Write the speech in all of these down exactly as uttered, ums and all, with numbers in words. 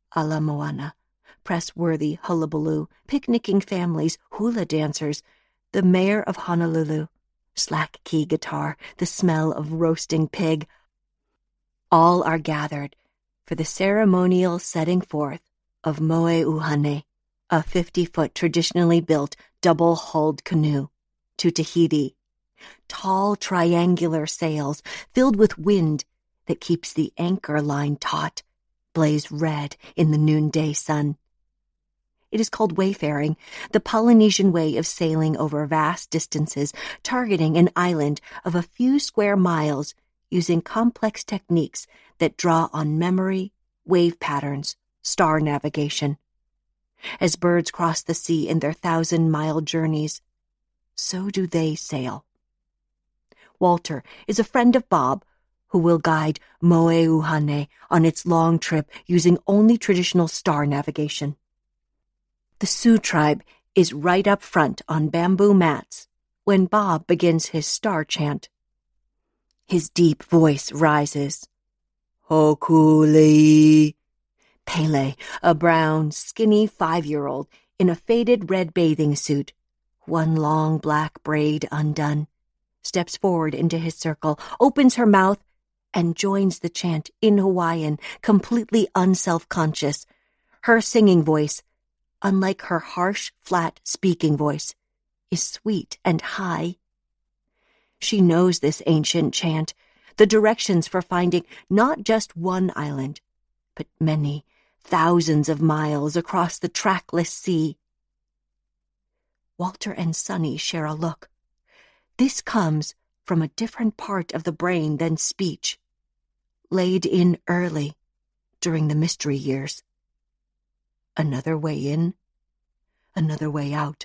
a la Moana, press-worthy hullabaloo, picnicking families, hula dancers, the mayor of Honolulu, slack-key guitar, the smell of roasting pig. All are gathered for the ceremonial setting forth of Moe Uhane, a fifty-foot traditionally built double-hulled canoe, to Tahiti. Tall triangular sails filled with wind that keeps the anchor line taut, blaze red in the noonday sun. It is called wayfaring, the Polynesian way of sailing over vast distances, targeting an island of a few square miles using complex techniques that draw on memory, wave patterns, star navigation. As birds cross the sea in their thousand-mile journeys, so do they sail. Walter is a friend of Bob, who will guide Moe Uhane on its long trip using only traditional star navigation. The Sioux tribe is right up front on bamboo mats when Bob begins his star chant. His deep voice rises. Hokulei. Pele, a brown, skinny five-year-old in a faded red bathing suit, one long black braid undone, steps forward into his circle, opens her mouth, and joins the chant in Hawaiian, completely unself-conscious. Her singing voice, unlike her harsh, flat speaking voice, is sweet and high. She knows this ancient chant, the directions for finding not just one island, but many, thousands of miles across the trackless sea. Walter and Sonny share a look. This comes from a different part of the brain than speech, laid in early during the mystery years. Another way in, another way out.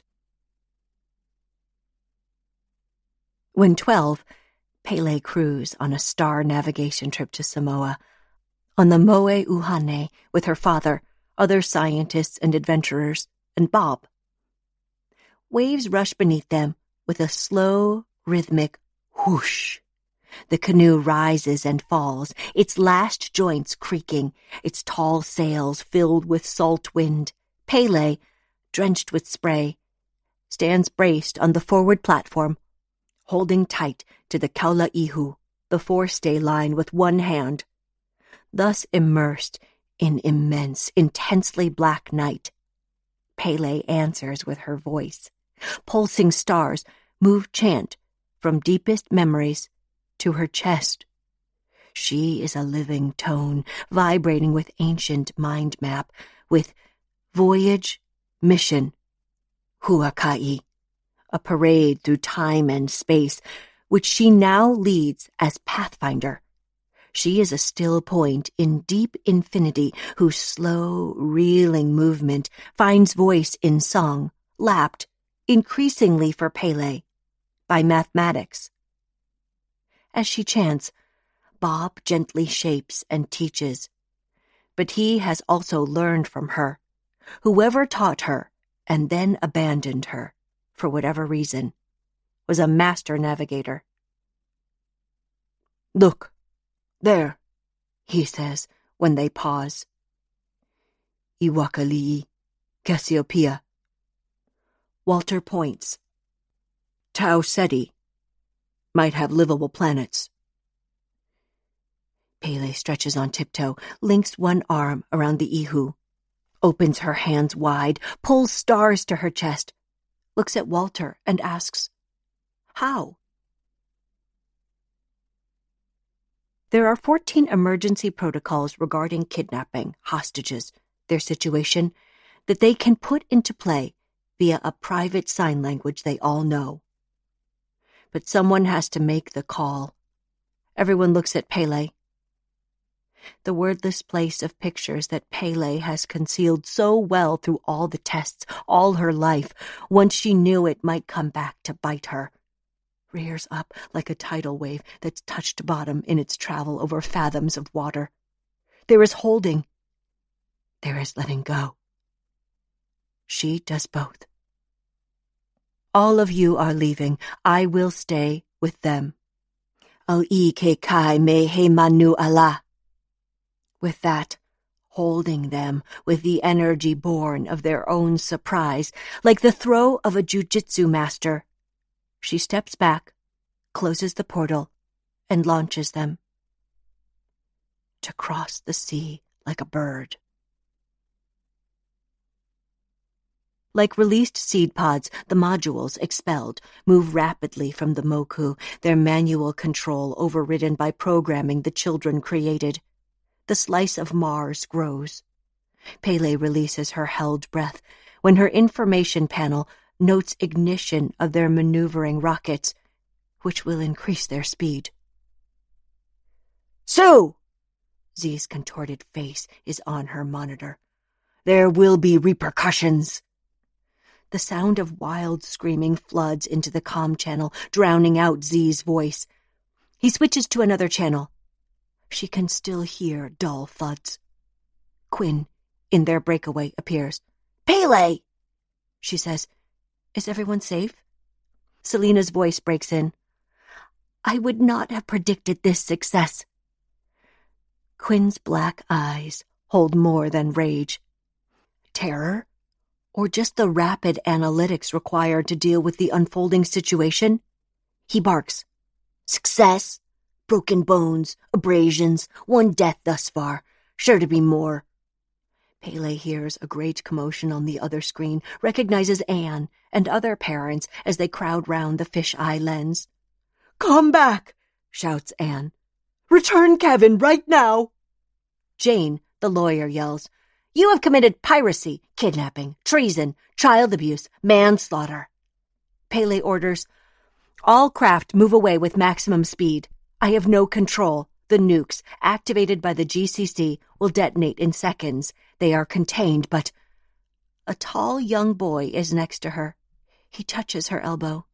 When twelve, Pele crews on a star navigation trip to Samoa, on the Moe Uhane with her father, other scientists and adventurers, and Bob. Waves rush beneath them with a slow, rhythmic whoosh. The canoe rises and falls, its lashed joints creaking, its tall sails filled with salt wind. Pele, drenched with spray, stands braced on the forward platform, holding tight to the kaulaihu, the forestay line, with one hand. Thus immersed in immense, intensely black night, Pele answers with her voice. Pulsing stars move chant from deepest memories to her chest. She is a living tone, vibrating with ancient mind map, with voyage, mission, Huakai, a parade through time and space, which she now leads as Pathfinder. She is a still point in deep infinity whose slow, reeling movement finds voice in song, lapped, increasingly for Pele, by mathematics. As she chants, Bob gently shapes and teaches, but he has also learned from her. Whoever taught her and then abandoned her, for whatever reason, was a master navigator. Look, there, he says when they pause. Iwakalii, Cassiopeia. Walter points. Tau Ceti might have livable planets. Pele stretches on tiptoe, links one arm around the ihu, opens her hands wide, pulls stars to her chest, looks at Walter and asks, How? There are fourteen emergency protocols regarding kidnapping, hostages, their situation, that they can put into play via a private sign language they all know. But someone has to make the call. Everyone looks at Pele. The wordless place of pictures that Pele has concealed so well through all the tests, all her life, once she knew it might come back to bite her, rears up like a tidal wave that's touched bottom in its travel over fathoms of water. There is holding. There is letting go. She does both. All of you are leaving. I will stay with them. Au'i ke kai me he manu ala. With that, holding them with the energy born of their own surprise, like the throw of a jujitsu master. She steps back, closes the portal, and launches them. To cross the sea like a bird. Like released seed pods, the modules, expelled, move rapidly from the Moku, their manual control overridden by programming the children created. The slice of Mars grows. Pele releases her held breath when her information panel notes ignition of their maneuvering rockets, which will increase their speed. "Sue!" Z's contorted face is on her monitor. "There will be repercussions." The sound of wild screaming floods into the comm channel, drowning out Z's voice. He switches to another channel. She can still hear dull thuds. Quinn, in their breakaway, appears. "Pele!" she says. "Is everyone safe?" Selena's voice breaks in. "I would not have predicted this success." Quinn's black eyes hold more than rage. Terror? Or just the rapid analytics required to deal with the unfolding situation? He barks. "Success? Broken bones, abrasions, one death thus far. Sure to be more." Pele hears a great commotion on the other screen, recognizes Anne and other parents as they crowd round the fish-eye lens. "Come back!" shouts Anne. "Return Kevin right now!" Jane, the lawyer, yells, "You have committed piracy, kidnapping, treason, child abuse, manslaughter." Pele orders, "All craft move away with maximum speed. I have no control. The nukes, activated by the G C C, will detonate in seconds. They are contained, but—" A tall young boy is next to her. He touches her elbow.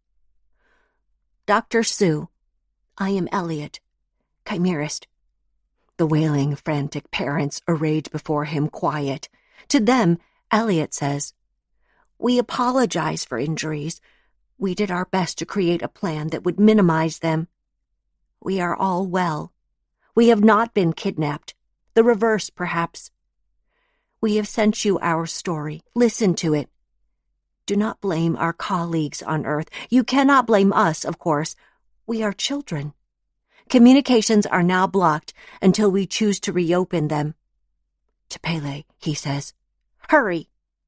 "Doctor Sue, I am Elliot, chimerist." The wailing, frantic parents arrayed before him quiet. To them, Elliot says, "We apologize for injuries. We did our best to create a plan that would minimize them. We are all well. We have not been kidnapped. The reverse, perhaps. We have sent you our story. Listen to it. Do not blame our colleagues on Earth. You cannot blame us, of course. We are children. Communications are now blocked until we choose to reopen them." To Pele, he says, "Hurry!"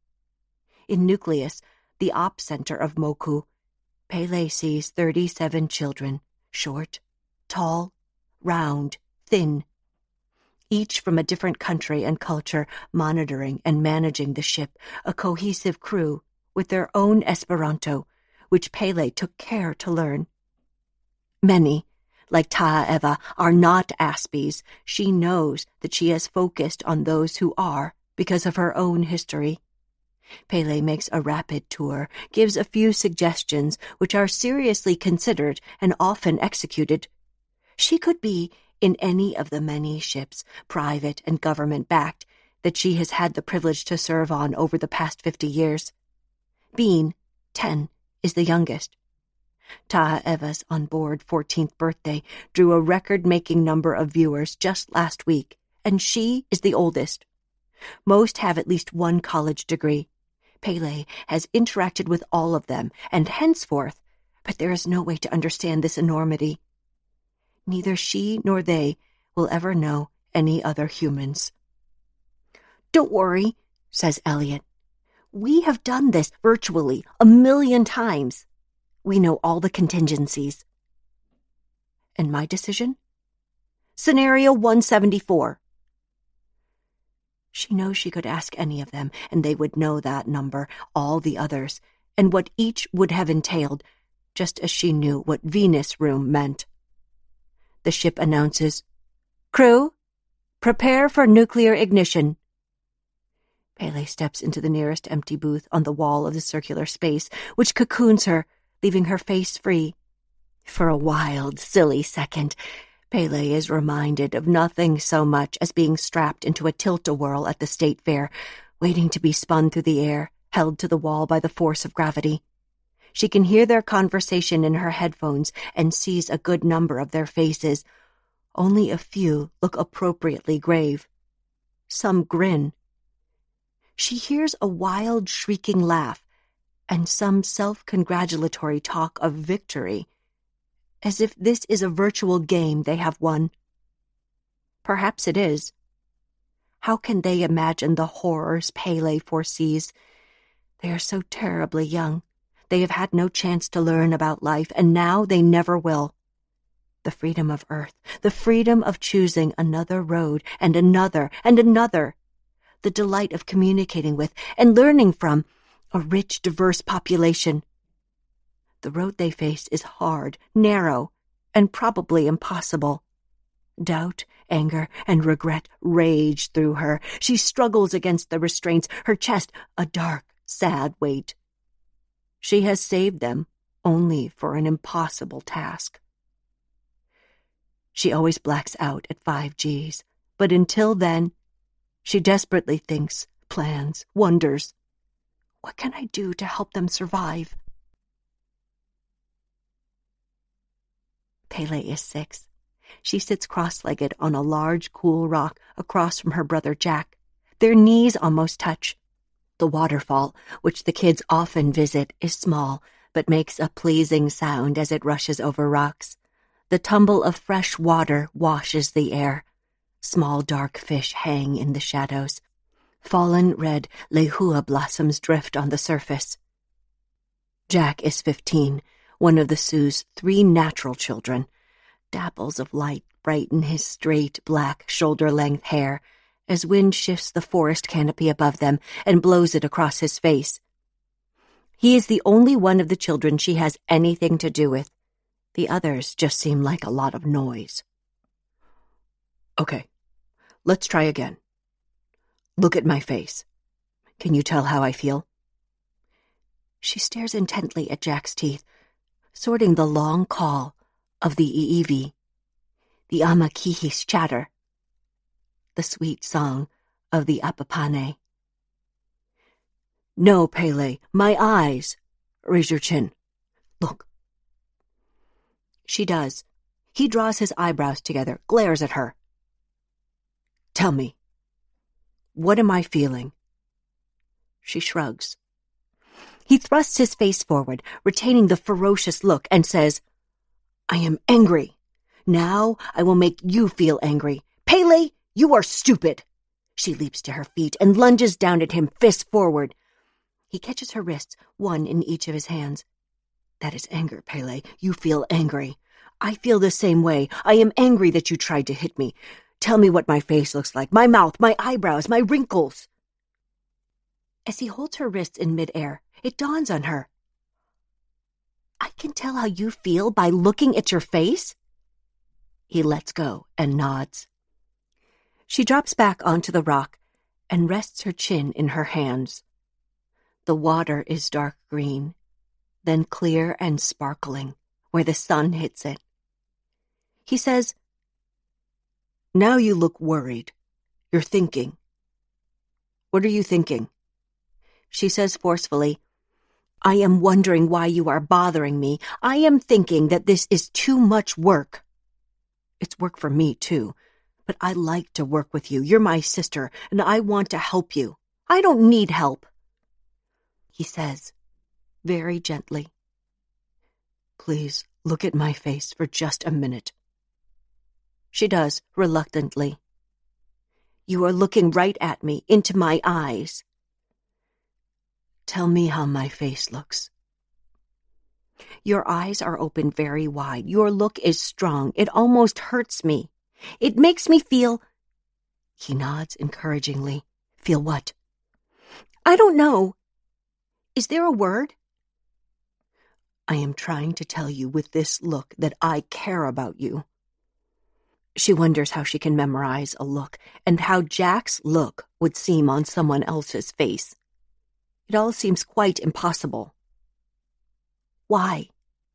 In Nucleus, the op center of Moku, Pele sees thirty-seven children, short, tall, round, thin, each from a different country and culture, monitoring and managing the ship, a cohesive crew with their own Esperanto, which Pele took care to learn. Many, like Taa'eva, are not Aspies. She knows that she has focused on those who are because of her own history. Pele makes a rapid tour, gives a few suggestions which are seriously considered and often executed. She could be in any of the many ships, private and government-backed, that she has had the privilege to serve on over the past fifty years. Bean, ten, is the youngest. Taa'eva's on-board fourteenth birthday drew a record-making number of viewers just last week, and she is the oldest. Most have at least one college degree. Pele has interacted with all of them, and henceforth, but there is no way to understand this enormity. Neither she nor they will ever know any other humans. "Don't worry," says Elliot. "We have done this virtually a million times. We know all the contingencies." And my decision? Scenario one seventy-four. She knows she could ask any of them, and they would know that number, all the others, and what each would have entailed, just as she knew what Venus Room meant. The ship announces, "Crew, prepare for nuclear ignition." Pele steps into the nearest empty booth on the wall of the circular space, which cocoons her, leaving her face free. For a wild, silly second, Pele is reminded of nothing so much as being strapped into a tilt-a-whirl at the state fair, waiting to be spun through the air, held to the wall by the force of gravity. She can hear their conversation in her headphones and sees a good number of their faces. Only a few look appropriately grave. some grin. She hears a wild, shrieking laugh and some self-congratulatory talk of victory, as if this is a virtual game they have won. Perhaps it is. How can they imagine the horrors Pele foresees? They are so terribly young. They have had no chance to learn about life, and now they never will. The freedom of Earth, the freedom of choosing another road and another and another, the delight of communicating with and learning from a rich, diverse population. The road they face is hard, narrow, and probably impossible. Doubt, anger, and regret rage through her. She struggles against the restraints, her chest a dark, sad weight. She has saved them only for an impossible task. She always blacks out at five G's, but until then, she desperately thinks, plans, wonders. What can I do to help them survive? Pele is six. She sits cross-legged on a large, cool rock across from her brother Jack. Their knees almost touch. The waterfall, which the kids often visit, is small, but makes a pleasing sound as it rushes over rocks. The tumble of fresh water washes the air. Small dark fish hang in the shadows. Fallen red lehua blossoms drift on the surface. Jack is fifteen, one of the Sioux's three natural children. Dapples of light brighten his straight, black, shoulder-length hair as wind shifts the forest canopy above them and blows it across his face. He is the only one of the children she has anything to do with. The others just seem like a lot of noise. Okay, let's try again. Look at my face. Can you tell how I feel? She stares intently at Jack's teeth, sorting the long call of the Iivi, the Amakihis chatter, the sweet song of the Apapane. No, Pele, my eyes. Raise your chin. Look. She does. He draws his eyebrows together, glares at her. Tell me. What am I feeling? She shrugs. He thrusts his face forward, retaining the ferocious look, and says, I am angry. Now I will make you feel angry. Pele, you are stupid. She leaps to her feet and lunges down at him, fist forward. He catches her wrists, one in each of his hands. That is anger, Pele. You feel angry. I feel the same way. I am angry that you tried to hit me. Tell me what my face looks like, my mouth, my eyebrows, my wrinkles. As he holds her wrists in midair, it dawns on her. I can tell how you feel by looking at your face? He lets go and nods. She drops back onto the rock and rests her chin in her hands. The water is dark green, then clear and sparkling where the sun hits it. He says, Now you look worried. You're thinking. What are you thinking? She says forcefully, I am wondering why you are bothering me. I am thinking that this is too much work. It's work for me, too, but I like to work with you. You're my sister, and I want to help you. I don't need help. He says, very gently, Please look at my face for just a minute. She does, reluctantly. You are looking right at me, into my eyes. Tell me how my face looks. Your eyes are open very wide. Your look is strong. It almost hurts me. It makes me feel... He nods encouragingly. Feel what? I don't know. Is there a word? I am trying to tell you with this look that I care about you. She wonders how she can memorize a look and how Jack's look would seem on someone else's face. It all seems quite impossible. Why?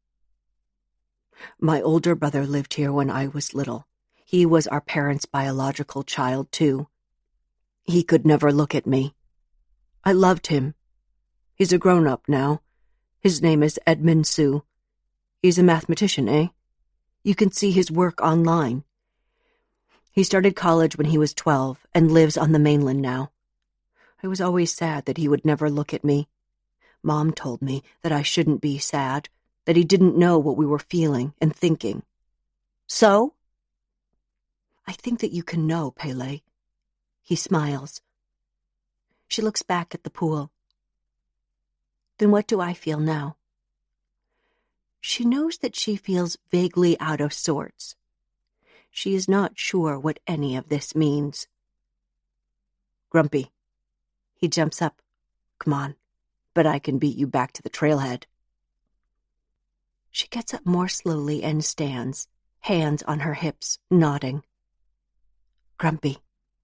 My older brother lived here when I was little. He was our parents' biological child, too. He could never look at me. I loved him. He's a grown-up now. His name is Edmund Siou. He's a mathematician, eh? You can see his work online. He started college when he was twelve and lives on the mainland now. I was always sad that he would never look at me. Mom told me that I shouldn't be sad, that he didn't know what we were feeling and thinking. So? I think that you can know, Pele. He smiles. She looks back at the pool. Then what do I feel now? She knows that she feels vaguely out of sorts. She is not sure what any of this means. Grumpy. He jumps up. Come on, but I can beat you back to the trailhead. She gets up more slowly and stands, hands on her hips, nodding. Grumpy.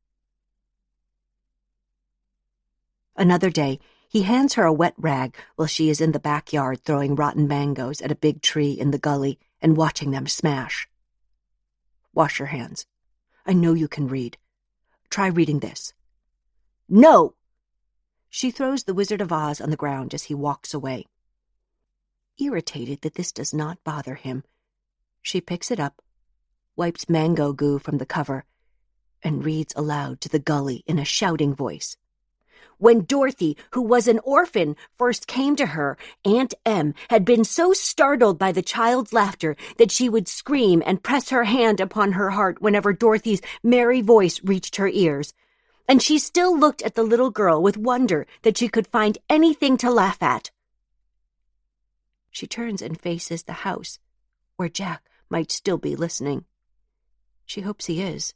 Another day, he hands her a wet rag while she is in the backyard throwing rotten mangoes at a big tree in the gully and watching them smash. Wash your hands. I know you can read. Try reading this. No! She throws The Wizard of Oz on the ground as he walks away. Irritated that this does not bother him, she picks it up, wipes mango goo from the cover, and reads aloud to the gully in a shouting voice. When Dorothy, who was an orphan, first came to her, Aunt Em had been so startled by the child's laughter that she would scream and press her hand upon her heart whenever Dorothy's merry voice reached her ears. And she still looked at the little girl with wonder that she could find anything to laugh at. She turns and faces the house, where Jack might still be listening. She hopes he is.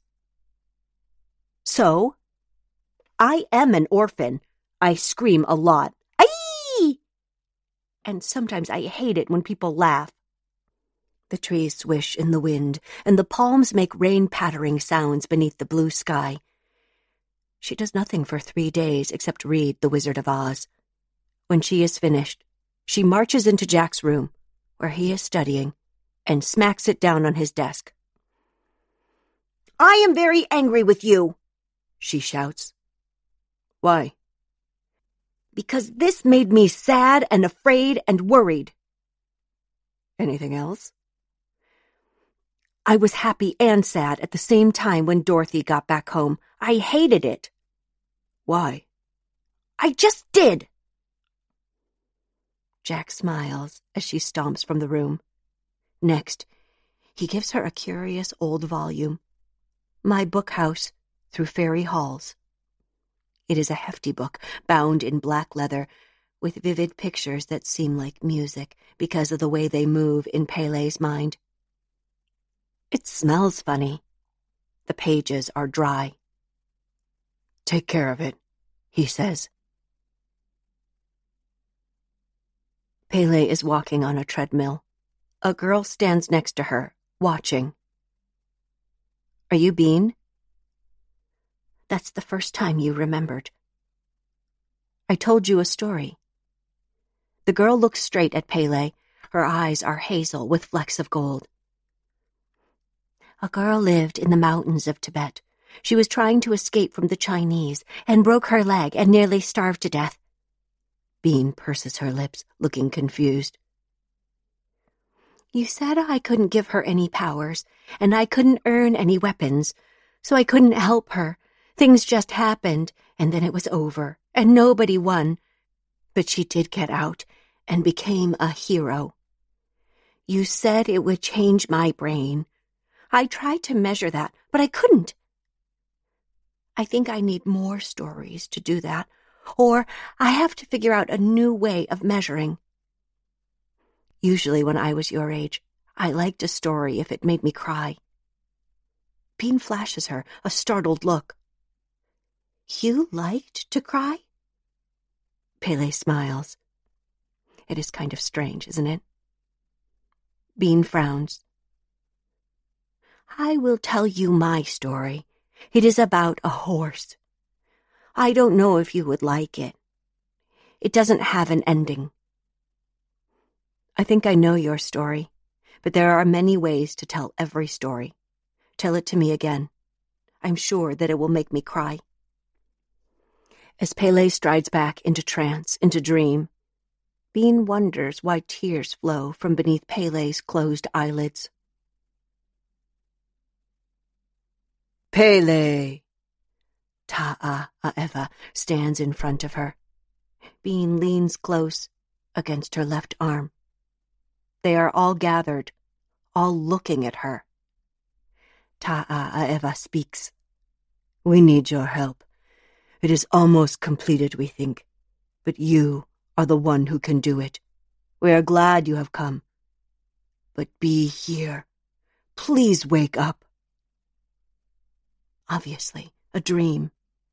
So? I am an orphan. I scream a lot. Aye! And sometimes I hate it when people laugh. The trees swish in the wind, and the palms make rain-pattering sounds beneath the blue sky. She does nothing for three days except read The Wizard of Oz. When she is finished, she marches into Jack's room, where he is studying, and smacks it down on his desk. I am very angry with you, she shouts. Why? Because this made me sad and afraid and worried. Anything else? I was happy and sad at the same time when Dorothy got back home. I hated it. Why? I just did. Jack smiles as she stomps from the room. Next, he gives her a curious old volume. My Book House Through Fairy Halls. It is a hefty book, bound in black leather, with vivid pictures that seem like music because of the way they move in Pele's mind. It smells funny. The pages are dry. Take care of it, he says. Pele is walking on a treadmill. A girl stands next to her, watching. Are you Bean? That's the first time you remembered. I told you a story. The girl looks straight at Pele. Her eyes are hazel with flecks of gold. A girl lived in the mountains of Tibet. She was trying to escape from the Chinese and broke her leg and nearly starved to death. Bean purses her lips, looking confused. You said I couldn't give her any powers, and I couldn't earn any weapons, so I couldn't help her. Things just happened, and then it was over, and nobody won. But she did get out and became a hero. You said it would change my brain. I tried to measure that, but I couldn't. I think I need more stories to do that, or I have to figure out a new way of measuring. Usually when I was your age, I liked a story if it made me cry. Bean flashes her a startled look. You liked to cry? Pele smiles. It is kind of strange, isn't it? Bean frowns. I will tell you my story. It is about a horse. I don't know if you would like it. It doesn't have an ending. I think I know your story, but there are many ways to tell every story. Tell it to me again. I'm sure that it will make me cry. As Pele strides back into trance, into dream, Bean wonders why tears flow from beneath Pele's closed eyelids. Pele! Ta'a'eva stands in front of her. Bean leans close against her left arm. They are all gathered, all looking at her. Ta'a'eva speaks. We need your help. It is almost completed, we think, but you are the one who can do it. We are glad you have come. But be here. Please wake up. Obviously, a dream.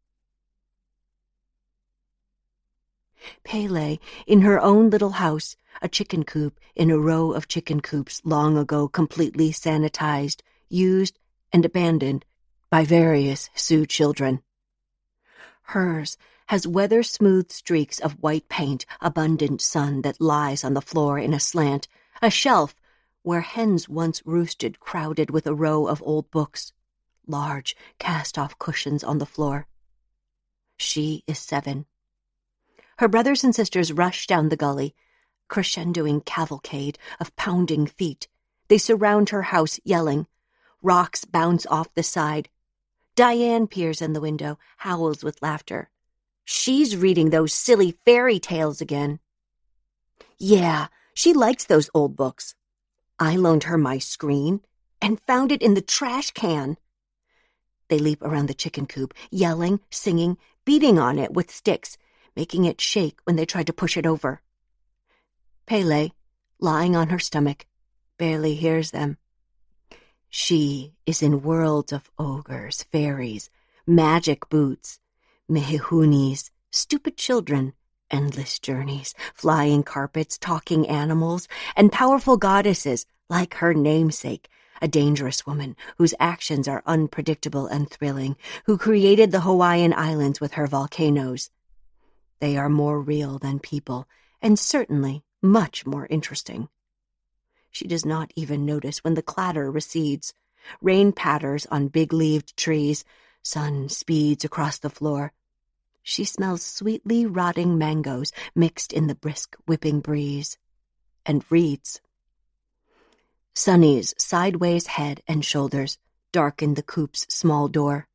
Pele, in her own little house, a chicken coop in a row of chicken coops long ago completely sanitized, used, and abandoned by various Sioux children. Hers has weather-smoothed streaks of white paint, abundant sun that lies on the floor in a slant, a shelf where hens once roosted crowded with a row of old books, large cast-off cushions on the floor. She is seven. Her brothers and sisters rush down the gully, crescendoing cavalcade of pounding feet. They surround her house, yelling. Rocks bounce off the side. Diane peers in the window, howls with laughter. She's reading those silly fairy tales again. Yeah, she likes those old books. I loaned her my screen and found it in the trash can. They leap around the chicken coop, yelling, singing, beating on it with sticks, making it shake when they tried to push it over. Pele, lying on her stomach, barely hears them. She is in worlds of ogres, fairies, magic boots, mehunis, stupid children, endless journeys, flying carpets, talking animals, and powerful goddesses like her namesake, a dangerous woman whose actions are unpredictable and thrilling, who created the Hawaiian Islands with her volcanoes. They are more real than people, and certainly much more interesting. She does not even notice when the clatter recedes. Rain patters on big-leaved trees. Sun speeds across the floor. She smells sweetly rotting mangoes mixed in the brisk, whipping breeze, and reads. Sunny's sideways head and shoulders darken the coop's small door.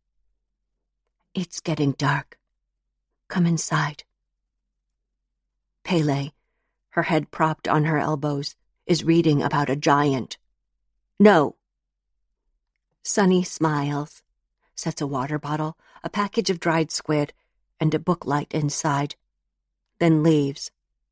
It's getting dark. Come inside. Pele, her head propped on her elbows, is reading about a giant. No. Sunny smiles, sets a water bottle, a package of dried squid, and a book light inside, then leaves.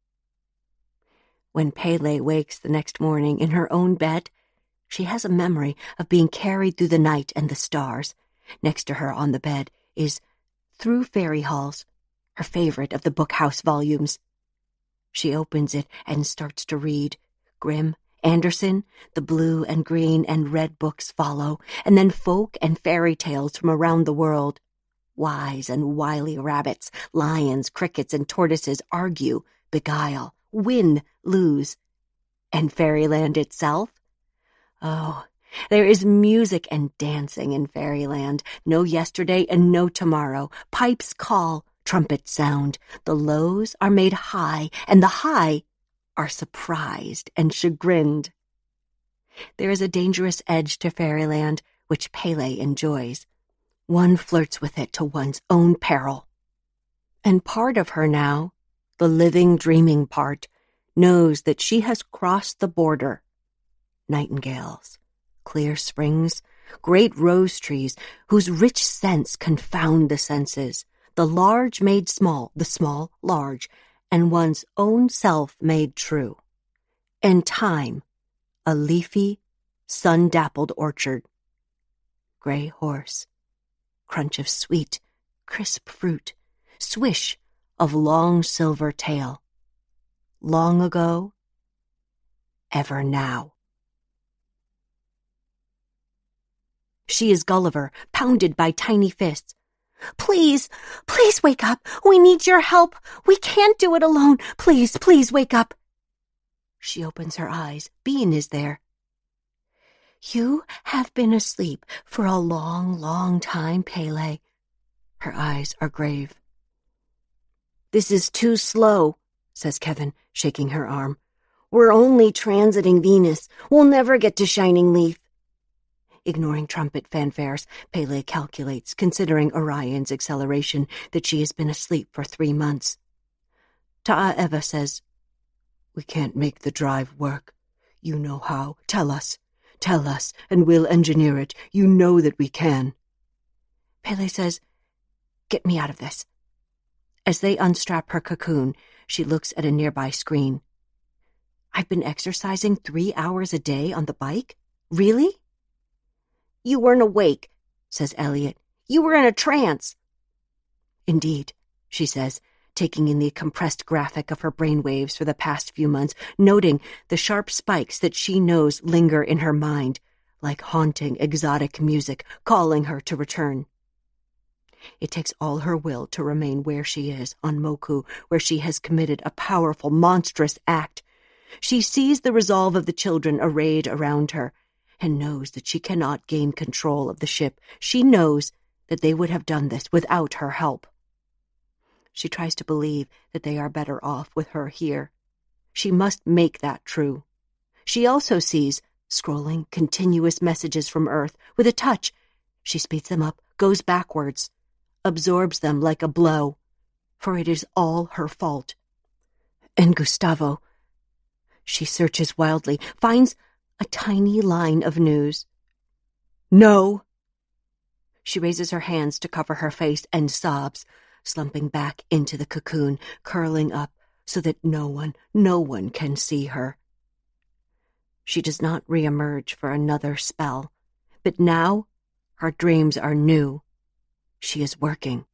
When Pele wakes the next morning in her own bed, she has a memory of being carried through the night and the stars. Next to her on the bed is Through Fairy Halls, her favorite of the Bookhouse volumes. She opens it and starts to read. Grimm, Anderson, the blue and green and red books follow, and then folk and fairy tales from around the world. Wise and wily rabbits, lions, crickets, and tortoises argue, beguile, win, lose. And fairyland itself? Oh, there is music and dancing in fairyland. No yesterday and no tomorrow. Pipes call, trumpets sound. The lows are made high, and the high are surprised and chagrined. There is a dangerous edge to fairyland, which Pele enjoys. One flirts with it to one's own peril. And part of her now, the living, dreaming part, knows that she has crossed the border. Nightingales, clear springs, great rose trees whose rich scents confound the senses, the large made small, the small large, and one's own self made true. And time, a leafy, sun-dappled orchard. Gray horse, crunch of sweet, crisp fruit, swish of long silver tail. Long ago, ever now. She is Gulliver, pounded by tiny fists. Please, please wake up. We need your help. We can't do it alone. Please, please wake up. She opens her eyes. Bean is there. You have been asleep for a long, long time, Pele. Her eyes are grave. This is too slow, says Kevin, shaking her arm. We're only transiting Venus. We'll never get to Shining Leaf. Ignoring trumpet fanfares, Pele calculates, considering Orion's acceleration, that she has been asleep for three months. Ta'eva says, "We can't make the drive work. You know how. Tell us. Tell us, and we'll engineer it. You know that we can." Pele says, "Get me out of this." As they unstrap her cocoon, she looks at a nearby screen. "I've been exercising three hours a day on the bike? Really?" "You weren't awake," says Elliot. "You were in a trance." "Indeed," she says, taking in the compressed graphic of her brainwaves for the past few months, noting the sharp spikes that she knows linger in her mind, like haunting exotic music, calling her to return. It takes all her will to remain where she is, on Moku, where she has committed a powerful, monstrous act. She sees the resolve of the children arrayed around her, and knows that she cannot gain control of the ship. She knows that they would have done this without her help. She tries to believe that they are better off with her here. She must make that true. She also sees scrolling continuous messages from Earth. With a touch, she speeds them up, goes backwards, absorbs them like a blow, for it is all her fault. And Gustavo. She searches wildly, finds a tiny line of news. "No!" She raises her hands to cover her face and sobs, slumping back into the cocoon, curling up so that no one, no one can see her. She does not reemerge for another spell, but now her dreams are new. She is working.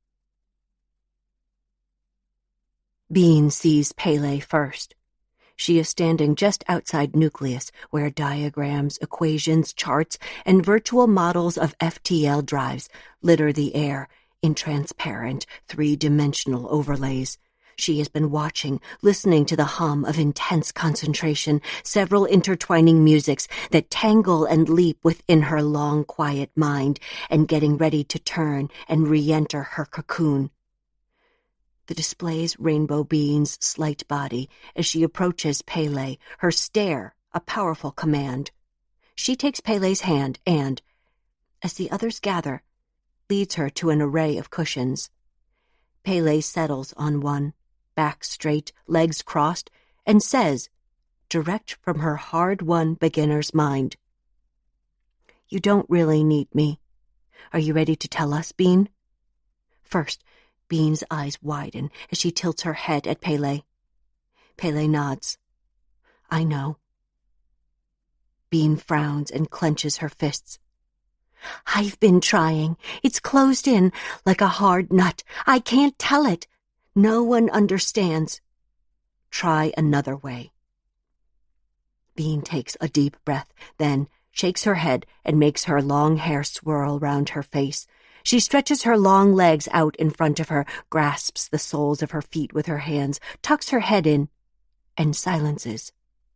Bean sees Pele first. She is standing just outside Nucleus, where diagrams, equations, charts, and virtual models of F T L drives litter the air in transparent, three-dimensional overlays. She has been watching, listening to the hum of intense concentration, several intertwining musics that tangle and leap within her long, quiet mind, and getting ready to turn and re-enter her cocoon. The display's rainbow beans slight body as she approaches Pele, her stare a powerful command. She takes Pele's hand and, as the others gather, leads her to an array of cushions. Pele settles on one, back straight, legs crossed, and says, direct from her hard-won beginner's mind, "You don't really need me. Are you ready to tell us, Bean?" First, Bean's eyes widen as she tilts her head at Pele. Pele nods. "I know." Bean frowns and clenches her fists. "I've been trying. It's closed in like a hard nut. I can't tell it. No one understands. Try another way." Bean takes a deep breath, then shakes her head and makes her long hair swirl round her face. She stretches her long legs out in front of her, grasps the soles of her feet with her hands, tucks her head in, and silences.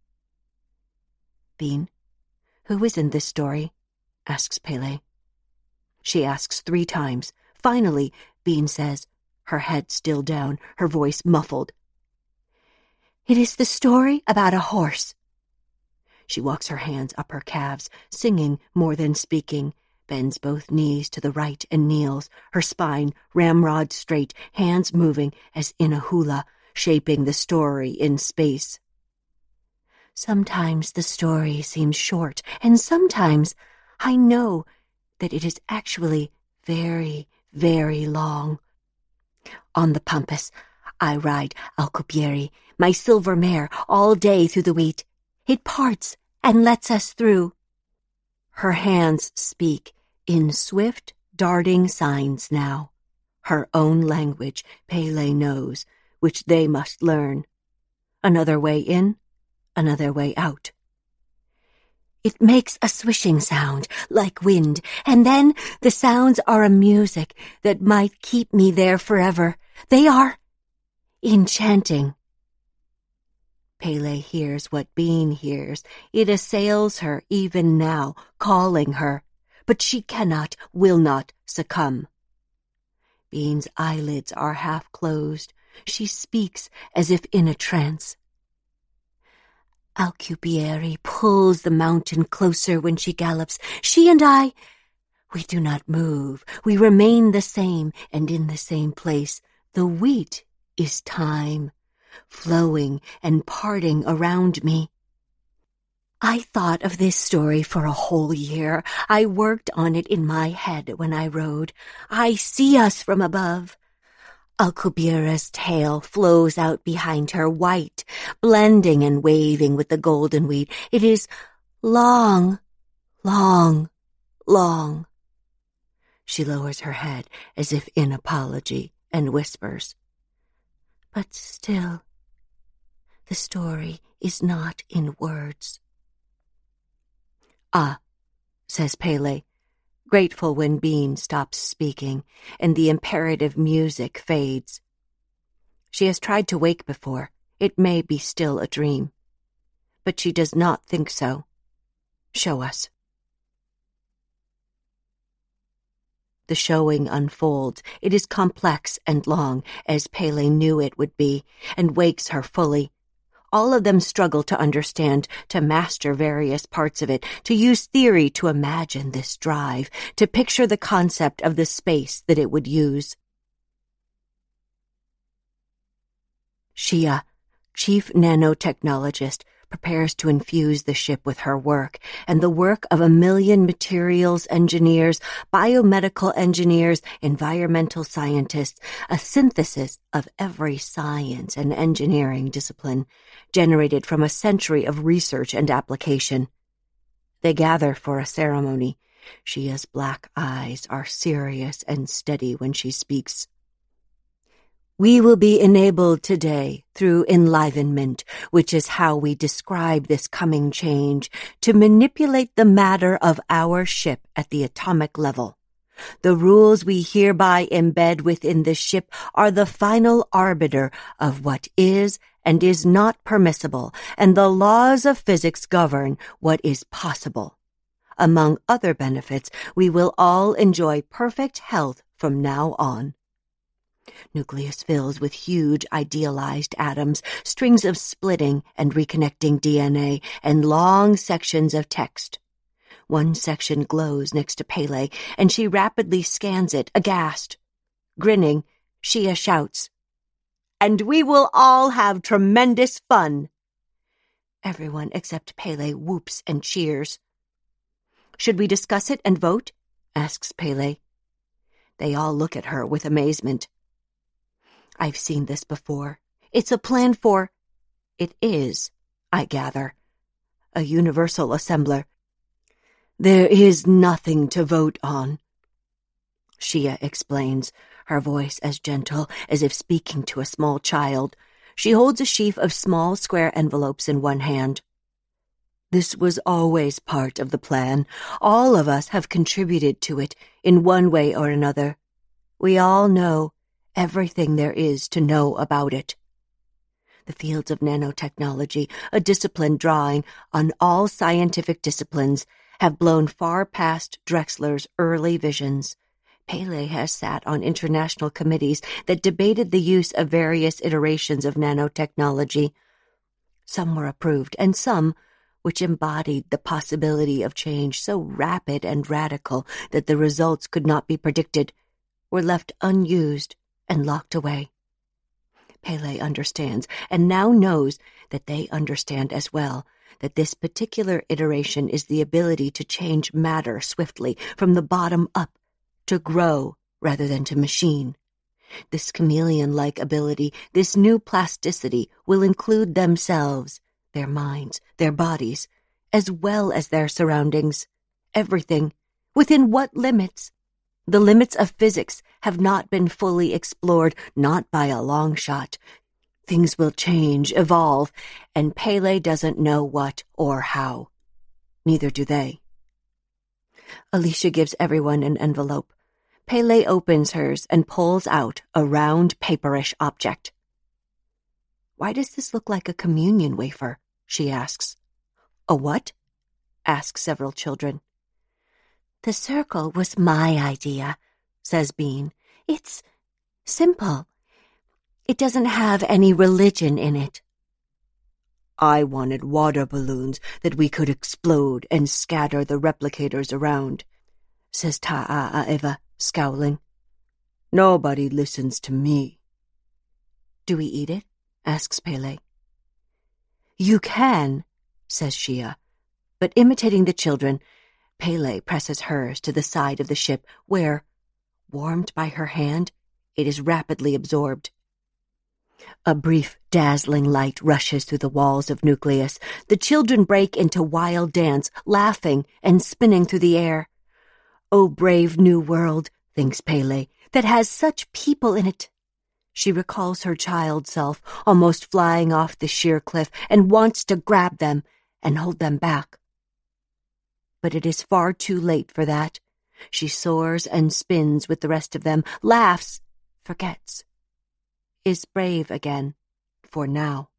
"Bean, who is in this story?" asks Pele. She asks three times. Finally, Bean says, her head still down, her voice muffled, "It is the story about a horse." She walks her hands up her calves, singing more than speaking, bends both knees to the right and kneels, her spine ramrod straight, hands moving as in a hula, shaping the story in space. "Sometimes the story seems short, and sometimes I know that it is actually very, very long. On the pampas, I ride Alcubierre, my silver mare, all day through the wheat. It parts and lets us through." Her hands speak in swift, darting signs now, her own language Pele knows, which they must learn. Another way in, another way out. It makes a swishing sound, like wind, and then the sounds are a music that might keep me there forever. They are enchanting. Pele hears what Bean hears. It assails her even now, calling her, but she cannot, will not succumb. Bean's eyelids are half closed. She speaks as if in a trance. Alcubierre pulls the mountain closer when she gallops. She and I, we do not move. We remain the same and in the same place. The wheat is time, flowing and parting around me. I thought of this story for a whole year. I worked on it in my head when I rode. I see us from above. Alcubierre's tail flows out behind her, white, blending and waving with the golden wheat. It is long, long, long. She lowers her head as if in apology and whispers, "But still, the story is not in words." "Ah," says Pele, grateful when Bean stops speaking and the imperative music fades. She has tried to wake before. It may be still a dream. But she does not think so. Show us. The showing unfolds. It is complex and long, as Pele knew it would be, and wakes her fully. All of them struggle to understand, to master various parts of it, to use theory to imagine this drive, to picture the concept of the space that it would use. Shia, chief nanotechnologist, prepares to infuse the ship with her work and the work of a million materials engineers, biomedical engineers, environmental scientists, a synthesis of every science and engineering discipline, generated from a century of research and application. They gather for a ceremony. Shia's black eyes are serious and steady when she speaks. "We will be enabled today through enlivenment, which is how we describe this coming change, to manipulate the matter of our ship at the atomic level. The rules we hereby embed within the ship are the final arbiter of what is and is not permissible, and the laws of physics govern what is possible. Among other benefits, we will all enjoy perfect health from now on." Nucleus fills with huge idealized atoms, strings of splitting and reconnecting D N A, and long sections of text. One section glows next to Pele, and she rapidly scans it, aghast. Grinning, Shia shouts, "And we will all have tremendous fun." Everyone except Pele whoops and cheers. "Should we discuss it and vote?" asks Pele. They all look at her with amazement. "I've seen this before. It's a plan for—" "It is, I gather, a universal assembler. There is nothing to vote on," Shia explains, her voice as gentle as if speaking to a small child. She holds a sheaf of small square envelopes in one hand. "This was always part of the plan. All of us have contributed to it in one way or another. We all know everything there is to know about it." The fields of nanotechnology, a discipline drawing on all scientific disciplines, have blown far past Drexler's early visions. Pele has sat on international committees that debated the use of various iterations of nanotechnology. Some were approved, and some, which embodied the possibility of change so rapid and radical that the results could not be predicted, were left unused and locked away. Pele understands, and now knows that they understand as well, that this particular iteration is the ability to change matter swiftly, from the bottom up, to grow rather than to machine. This chameleon-like ability, this new plasticity, will include themselves, their minds, their bodies, as well as their surroundings. Everything. Within what limits? The limits of physics have not been fully explored, not by a long shot. Things will change, evolve, and Pele doesn't know what or how. Neither do they. Alicia gives everyone an envelope. Pele opens hers and pulls out a round, paperish object. "Why does this look like a communion wafer?" she asks. "A what?" ask several children. "The circle was my idea," says Bean. "It's simple. It doesn't have any religion in it." I wanted water balloons that we could explode and scatter the replicators around, says Ta'a'eva, scowling. Nobody listens to me. Do we eat it? Asks Pele. You can, says Shia, but imitating the children, Pele presses hers to the side of the ship where, warmed by her hand, it is rapidly absorbed. A brief, dazzling light rushes through the walls of Nucleus. The children break into wild dance, laughing and spinning through the air. Oh, brave new world, thinks Pele, that has such people in it. She recalls her child self, almost flying off the sheer cliff, and wants to grab them and hold them back. But it is far too late for that. She soars and spins with the rest of them, laughs, forgets, is brave again, for now.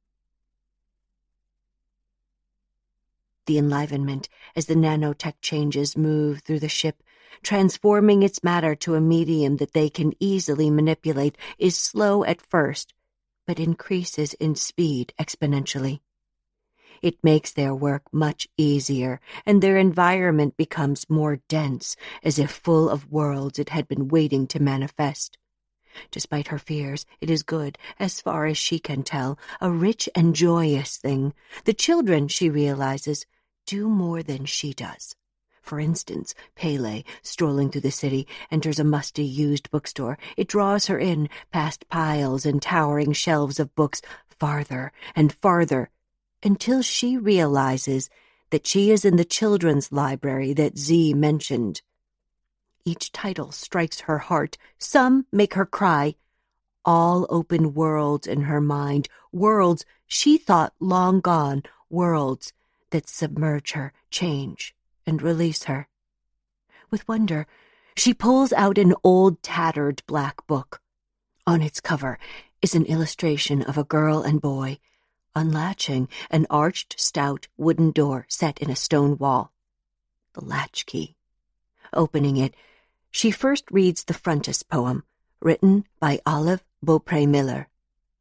The enlivenment as the nanotech changes move through the ship, transforming its matter to a medium that they can easily manipulate, is slow at first, but increases in speed exponentially. It makes their work much easier, and their environment becomes more dense, as if full of worlds it had been waiting to manifest. Despite her fears, it is good, as far as she can tell, a rich and joyous thing. The children, she realizes, do more than she does. For instance, Pele, strolling through the city, enters a musty used bookstore. It draws her in, past piles and towering shelves of books, farther and farther, until she realizes that she is in the children's library that Z mentioned. Each title strikes her heart. Some make her cry. All open worlds in her mind, worlds she thought long gone, worlds that submerge her, change, and release her. With wonder, she pulls out an old, tattered black book. On its cover is an illustration of a girl and boy, unlatching an arched, stout wooden door set in a stone wall. The latchkey. Opening it, she first reads the frontis poem, written by Olive Beaupre Miller.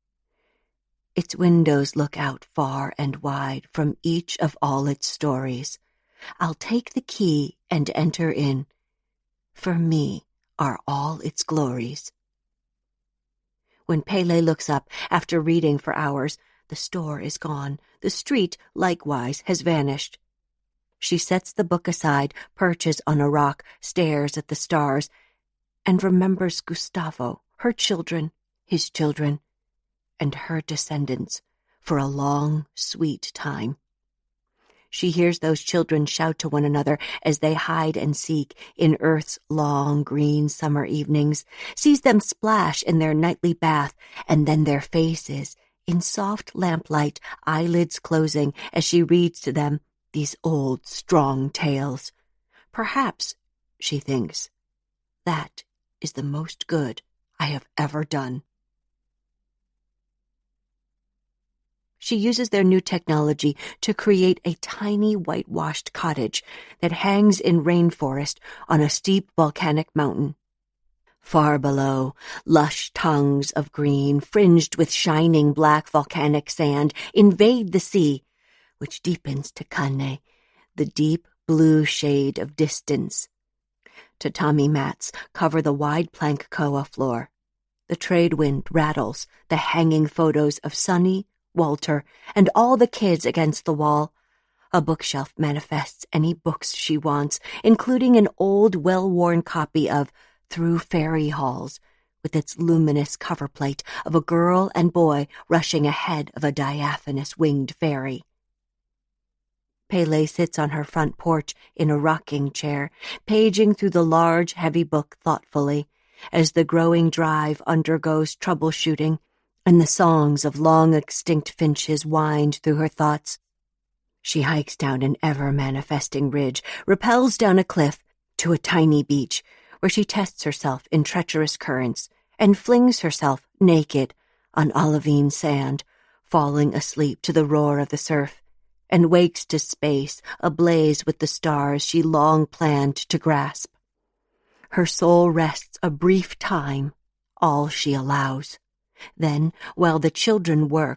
Its windows look out far and wide from each of all its stories. I'll take the key and enter in. For me are all its glories. When Pele looks up after reading for hours, the store is gone. The street, likewise, has vanished. She sets the book aside, perches on a rock, stares at the stars, and remembers Gustavo, her children, his children, and her descendants for a long, sweet time. She hears those children shout to one another as they hide and seek in Earth's long, green summer evenings, sees them splash in their nightly bath, and then their faces, in soft lamplight, eyelids closing as she reads to them these old, strong tales. Perhaps, she thinks, that is the most good I have ever done. She uses their new technology to create a tiny whitewashed cottage that hangs in rainforest on a steep volcanic mountain. Far below, lush tongues of green, fringed with shining black volcanic sand, invade the sea, which deepens to Kane, the deep blue shade of distance. Tatami mats cover the wide plank koa floor. The trade wind rattles the hanging photos of Sunny, Walter, and all the kids against the wall. A bookshelf manifests any books she wants, including an old, well-worn copy of Through Fairy Halls, with its luminous cover plate of a girl and boy rushing ahead of a diaphanous winged fairy. Pele sits on her front porch in a rocking chair, paging through the large, heavy book thoughtfully, as the growing drive undergoes troubleshooting, and the songs of long-extinct finches wind through her thoughts. She hikes down an ever-manifesting ridge, rappels down a cliff to a tiny beach, where she tests herself in treacherous currents, and flings herself naked on olivine sand, falling asleep to the roar of the surf, and wakes to space ablaze with the stars she long planned to grasp. Her soul rests a brief time, all she allows. Then, while the children work,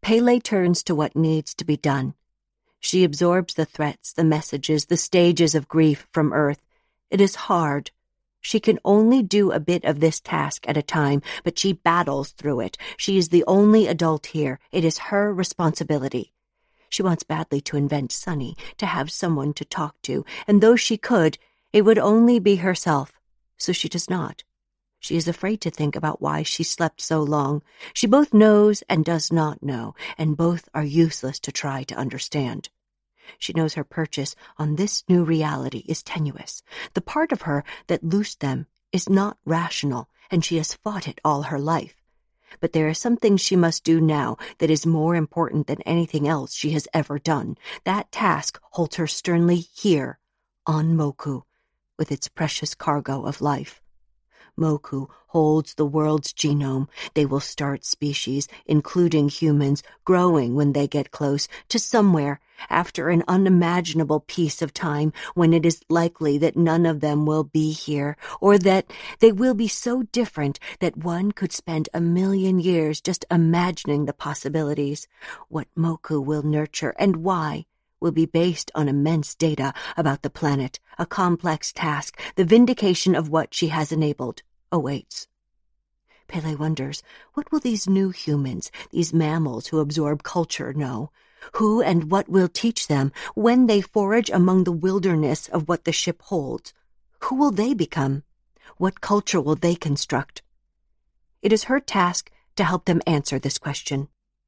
Pele turns to what needs to be done. She absorbs the threats, the messages, the stages of grief from Earth. It is hard. She can only do a bit of this task at a time, but she battles through it. She is the only adult here. It is her responsibility. She wants badly to invent Sunny, to have someone to talk to, and though she could, it would only be herself, so she does not. She is afraid to think about why she slept so long. She both knows and does not know, and both are useless to try to understand. She knows her purchase on this new reality is tenuous. The part of her that loosed them is not rational, and she has fought it all her life. But there is something she must do now that is more important than anything else she has ever done. That task holds her sternly here, on Moku, with its precious cargo of life. Moku holds the world's genome. They will start species, including humans, growing when they get close to somewhere after an unimaginable piece of time when it is likely that none of them will be here, or that they will be so different that one could spend a million years just imagining the possibilities. What Moku will nurture and why will be based on immense data about the planet. A complex task, the vindication of what she has enabled, awaits. Pele wonders, what will these new humans, these mammals who absorb culture, know? Who and what will teach them when they forage among the wilderness of what the ship holds? Who will they become? What culture will they construct? It is her task to help them answer this question.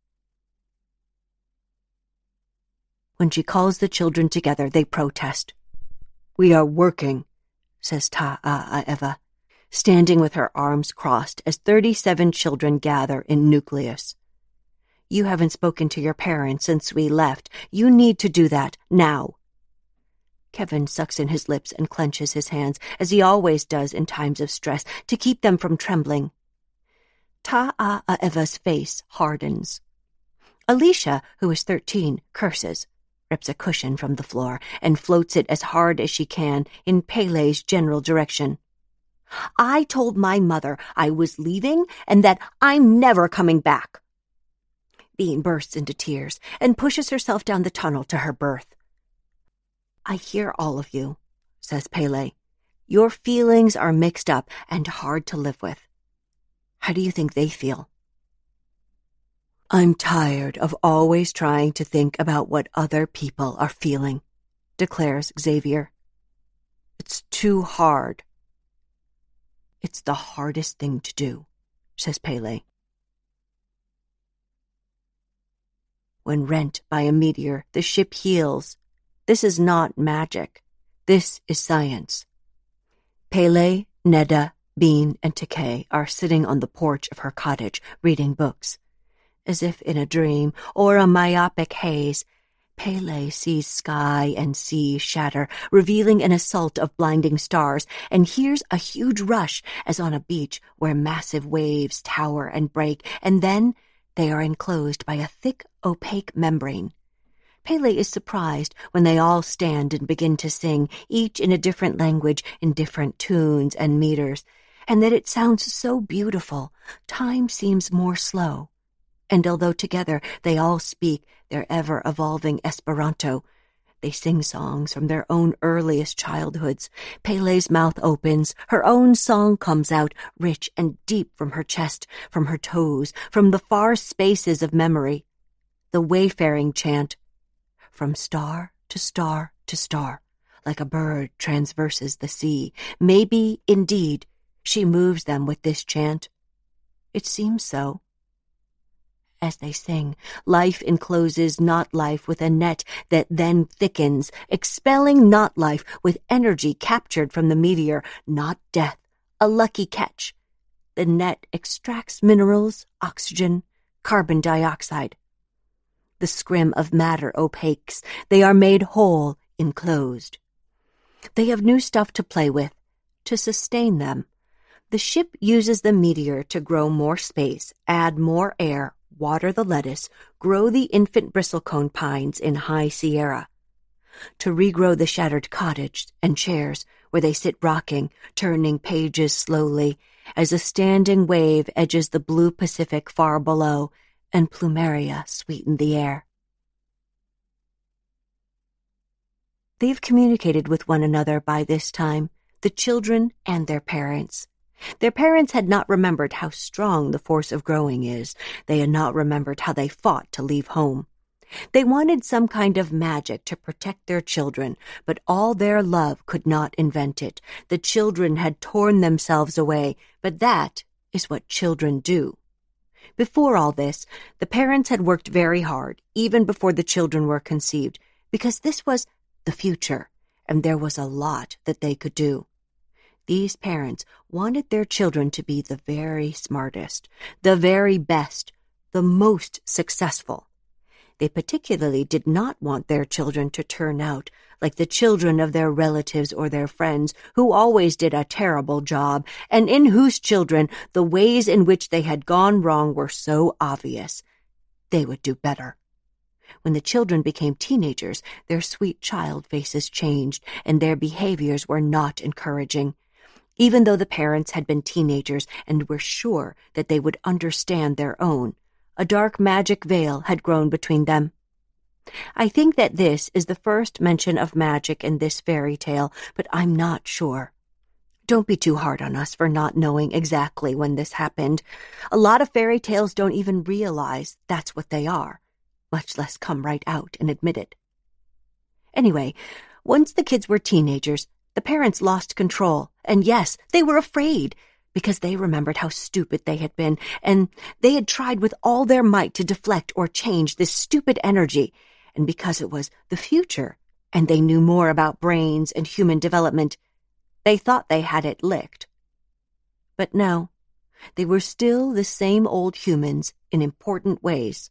When she calls the children together, they protest. "We are working," says Ta'a'eva, standing with her arms crossed as thirty-seven children gather in Nucleus. "You haven't spoken to your parents since we left. You need to do that, now." Kevin sucks in his lips and clenches his hands, as he always does in times of stress, to keep them from trembling. Ta'a'eva's face hardens. Alicia, who is thirteen, curses, rips a cushion from the floor, and floats it as hard as she can in Pele's general direction. "I told my mother I was leaving and that I'm never coming back." Bean bursts into tears and pushes herself down the tunnel to her berth. "I hear all of you," says Pele. "Your feelings are mixed up and hard to live with. How do you think they feel?" "I'm tired of always trying to think about what other people are feeling," declares Xavier. "It's too hard." "It's the hardest thing to do," says Pele. When rent by a meteor, the ship heals. This is not magic. This is science. Pele, Neda, Bean, and Takei are sitting on the porch of her cottage, reading books. As if in a dream or a myopic haze, Pele sees sky and sea shatter, revealing an assault of blinding stars, and hears a huge rush as on a beach where massive waves tower and break, and then they are enclosed by a thick, opaque membrane. Pele is surprised when they all stand and begin to sing, each in a different language, in different tunes and meters, and that it sounds so beautiful. Time seems more slow. And although together they all speak their ever-evolving Esperanto, they sing songs from their own earliest childhoods. Pele's mouth opens, her own song comes out, rich and deep from her chest, from her toes, from the far spaces of memory. The wayfaring chant, from star to star to star, like a bird transverses the sea. Maybe, indeed, she moves them with this chant. It seems so. As they sing, life encloses not life with a net that then thickens, expelling not life with energy captured from the meteor, not death, a lucky catch. The net extracts minerals, oxygen, carbon dioxide. The scrim of matter opaques. They are made whole, enclosed. They have new stuff to play with, to sustain them. The ship uses the meteor to grow more space, add more air, water the lettuce, grow the infant bristlecone pines in High Sierra. To regrow the shattered cottage and chairs where they sit rocking, turning pages slowly, as a standing wave edges the blue Pacific far below, and plumeria sweetened the air. They've communicated with one another by this time, the children and their parents. Their parents had not remembered how strong the force of growing is. They had not remembered how they fought to leave home. They wanted some kind of magic to protect their children, but all their love could not invent it. The children had torn themselves away, but that is what children do. Before all this, the parents had worked very hard, even before the children were conceived, because this was the future, and there was a lot that they could do. These parents wanted their children to be the very smartest, the very best, the most successful. They particularly did not want their children to turn out like the children of their relatives or their friends, who always did a terrible job, and in whose children the ways in which they had gone wrong were so obvious. They would do better. When the children became teenagers, their sweet child faces changed, and their behaviors were not encouraging. Even though the parents had been teenagers and were sure that they would understand their own, a dark magic veil had grown between them. I think that this is the first mention of magic in this fairy tale, but I'm not sure. Don't be too hard on us for not knowing exactly when this happened. A lot of fairy tales don't even realize that's what they are, much less come right out and admit it. Anyway, once the kids were teenagers, the parents lost control, and yes, they were afraid, because they remembered how stupid they had been, and they had tried with all their might to deflect or change this stupid energy, and because it was the future, and they knew more about brains and human development, they thought they had it licked. But no, they were still the same old humans in important ways.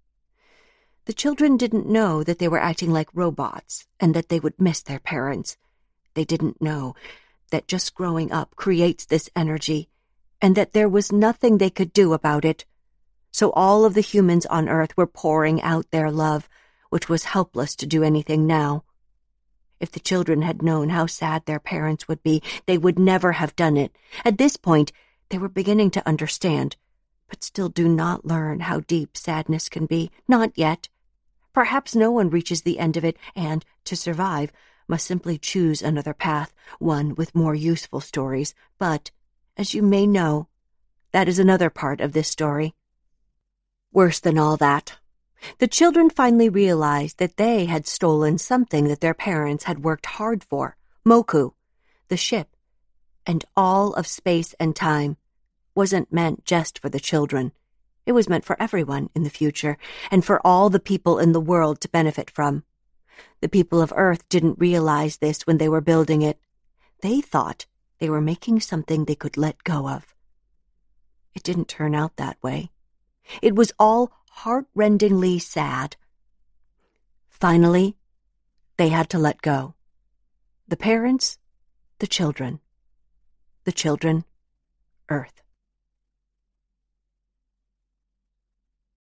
The children didn't know that they were acting like robots, and that they would miss their parents. They didn't know that just growing up creates this energy, and that there was nothing they could do about it. So all of the humans on Earth were pouring out their love, which was helpless to do anything now. If the children had known how sad their parents would be, they would never have done it. At this point, they were beginning to understand, but still do not learn how deep sadness can be. Not yet. Perhaps no one reaches the end of it, and, to survive, must simply choose another path, one with more useful stories. But, as you may know, that is another part of this story. Worse than all that, the children finally realized that they had stolen something that their parents had worked hard for, Moku, the ship, and all of space and time wasn't meant just for the children. It was meant for everyone in the future, and for all the people in the world to benefit from. The people of Earth didn't realize this when they were building it. They thought they were making something they could let go of. It didn't turn out that way. It was all heart-rendingly sad. Finally, they had to let go. The parents, the children. The children, Earth.